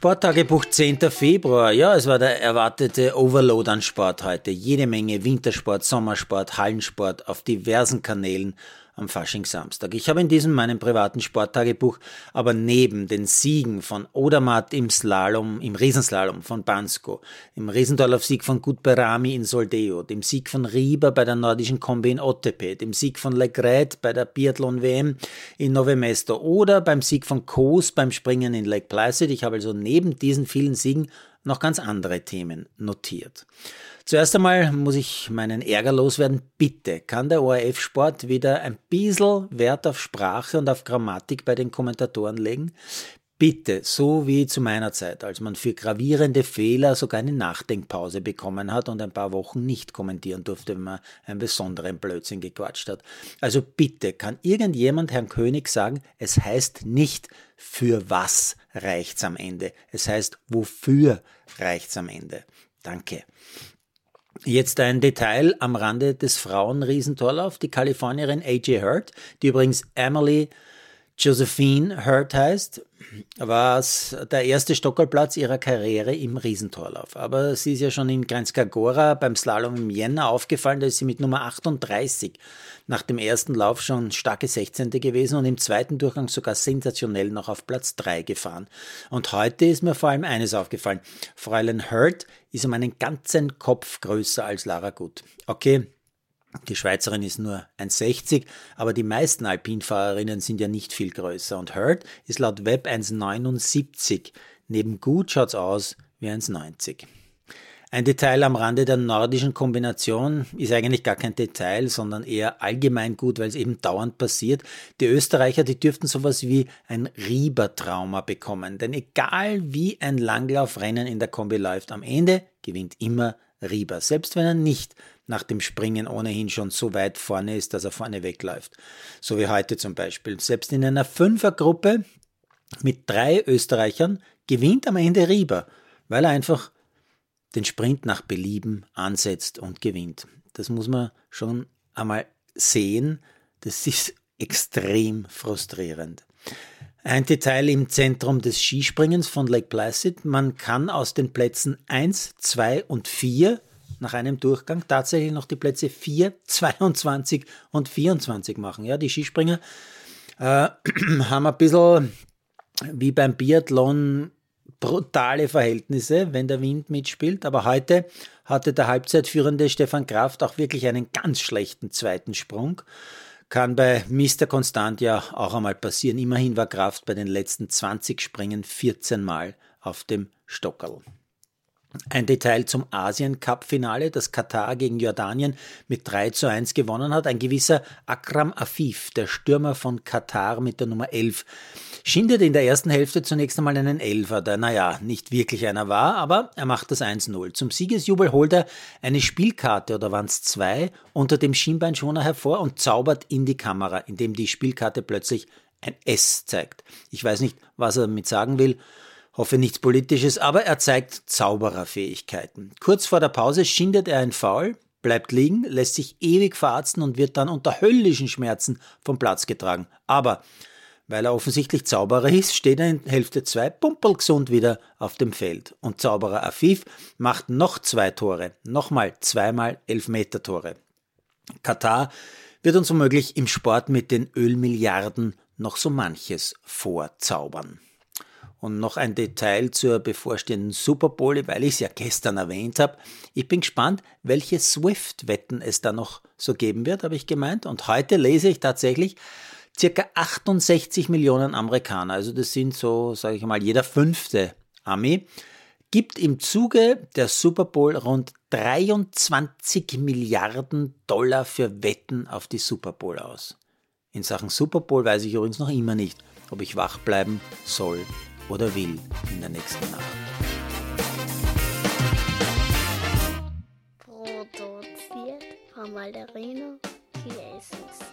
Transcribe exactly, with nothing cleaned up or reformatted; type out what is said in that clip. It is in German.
Sporttagebuch zehnter Februar. Ja, es war der erwartete Overload an Sport heute. Jede Menge Wintersport, Sommersport, Hallensport auf diversen Kanälen am Faschingssamstag. Ich habe in diesem meinem privaten Sporttagebuch aber neben den Siegen von Odermatt im Slalom, im Riesenslalom von Bansko, im Riesendorlauf-Sieg von Gutberami in Soldeo, dem Sieg von Rieber bei der nordischen Kombi in Ottepe, dem Sieg von Legret bei der Biathlon-W M in Nove Mesto oder beim Sieg von Koos beim Springen in Lake Placid. Ich habe also neben diesen vielen Siegen noch ganz andere Themen notiert. Zuerst einmal muss ich meinen Ärger loswerden. Bitte kann der O R F-Sport wieder ein bisschen Wert auf Sprache und auf Grammatik bei den Kommentatoren legen? Bitte, so wie zu meiner Zeit, als man für gravierende Fehler sogar eine Nachdenkpause bekommen hat und ein paar Wochen nicht kommentieren durfte, wenn man einen besonderen Blödsinn gequatscht hat. Also bitte, kann irgendjemand Herrn König sagen, es heißt nicht, für was reicht's am Ende. Es heißt, wofür reicht's am Ende. Danke. Jetzt ein Detail am Rande des Frauen-Riesentorlauf. Die Kalifornierin A J Hurt, die übrigens Emily Josephine Hurt heißt, war der erste Stockerplatz ihrer Karriere im Riesentorlauf. Aber sie ist ja schon in Kranjska Gora beim Slalom im Jänner aufgefallen, da ist sie mit Nummer achtunddreißig nach dem ersten Lauf schon starke sechzehnte gewesen und im zweiten Durchgang sogar sensationell noch auf Platz drei gefahren. Und heute ist mir vor allem eines aufgefallen. Fräulein Hurt ist um einen ganzen Kopf größer als Lara Gut. Okay, die Schweizerin ist nur eins sechzig, aber die meisten Alpinfahrerinnen sind ja nicht viel größer. Und Hurt ist laut Web eins neunundsiebzig. Neben Gut schaut's aus wie eins neunzig. Ein Detail am Rande der nordischen Kombination ist eigentlich gar kein Detail, sondern eher allgemein gut, weil es eben dauernd passiert. Die Österreicher, die dürften sowas wie ein Rieber-Trauma bekommen. Denn egal wie ein Langlaufrennen in der Kombi läuft, am Ende gewinnt immer Rieber. Selbst wenn er nicht nach dem Springen ohnehin schon so weit vorne ist, dass er vorne wegläuft. So wie heute zum Beispiel. Selbst in einer Fünfergruppe mit drei Österreichern gewinnt am Ende Rieber, weil er einfach den Sprint nach Belieben ansetzt und gewinnt. Das muss man schon einmal sehen. Das ist extrem frustrierend. Ein Detail im Zentrum des Skispringens von Lake Placid. Man kann aus den Plätzen eins, zwei und vier nach einem Durchgang tatsächlich noch die Plätze vier, zweiundzwanzig und vierundzwanzig machen. Ja, die Skispringer äh, haben ein bisschen wie beim Biathlon brutale Verhältnisse, wenn der Wind mitspielt. Aber heute hatte der Halbzeitführende Stefan Kraft auch wirklich einen ganz schlechten zweiten Sprung. Kann bei Mister Konstant ja auch einmal passieren. Immerhin war Kraft bei den letzten zwanzig Springen vierzehn Mal auf dem Stockerl. Ein Detail zum Asien-Cup-Finale, das Katar gegen Jordanien mit drei zu eins gewonnen hat. Ein gewisser Akram Afif, der Stürmer von Katar mit der Nummer elf, schindet in der ersten Hälfte zunächst einmal einen Elfer, der, naja, nicht wirklich einer war, aber er macht das eins null. Zum Siegesjubel holt er eine Spielkarte, oder waren es zwei, unter dem Schienbeinschoner hervor und zaubert in die Kamera, indem die Spielkarte plötzlich ein S zeigt. Ich weiß nicht, was er damit sagen will, hoffe nichts Politisches, aber er zeigt Zaubererfähigkeiten. Kurz vor der Pause schindet er ein Foul, bleibt liegen, lässt sich ewig verarzten und wird dann unter höllischen Schmerzen vom Platz getragen. Aber weil er offensichtlich Zauberer ist, steht er in Hälfte zwei pumpelgesund wieder auf dem Feld. Und Zauberer Afif macht noch zwei Tore, nochmal zweimal Elfmeter-Tore. Katar wird uns womöglich im Sport mit den Ölmilliarden noch so manches vorzaubern. Und noch ein Detail zur bevorstehenden Super Bowl, weil ich es ja gestern erwähnt habe. Ich bin gespannt, welche Swift-Wetten es da noch so geben wird, habe ich gemeint. Und heute lese ich tatsächlich, circa achtundsechzig Millionen Amerikaner, also das sind so, sage ich mal, jeder fünfte Ami, gibt im Zuge der Super Bowl rund dreiundzwanzig Milliarden Dollar für Wetten auf die Super Bowl aus. In Sachen Super Bowl weiß ich übrigens noch immer nicht, ob ich wach bleiben soll oder will in der nächsten Nacht. Produziert von Malderino Chiesens.